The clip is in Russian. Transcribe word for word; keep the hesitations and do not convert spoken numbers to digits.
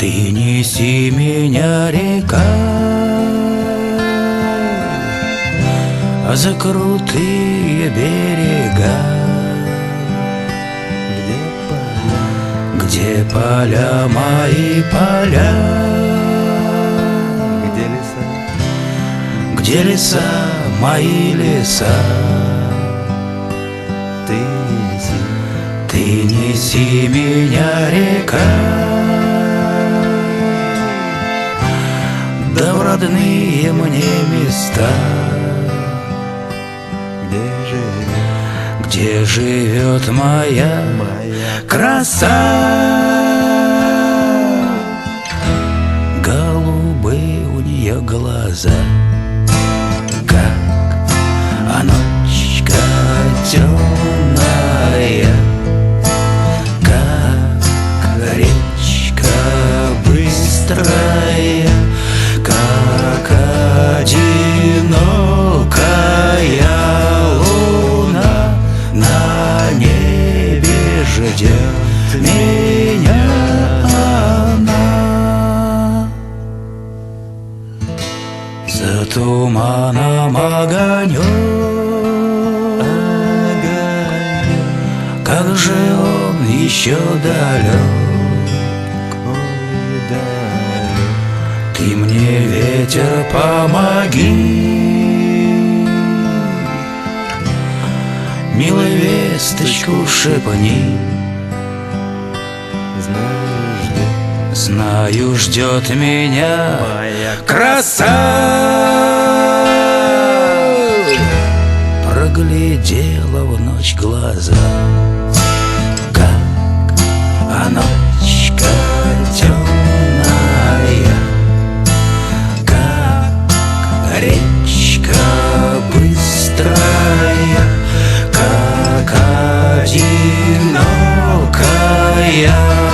Ты неси меня, река, за крутые берега, где поля мои поля, где леса, где леса мои леса. ты неси, Ты неси меня, река, да в родные мне места, где живет где живет моя моя краса. Голубые у нее глаза, как а ночка темная, как речка быстрая, как одинокая луна на небе ждет меня она. За туманом огонек, как же он еще далек. ой, далек. Ты мне, ветер, помоги, милая весточку шепни. Знаю, ждет Знаю, ждет меня моя краса. Проглядела в ночь глаза, как а ночка темная, как речка быстрая, как одинокая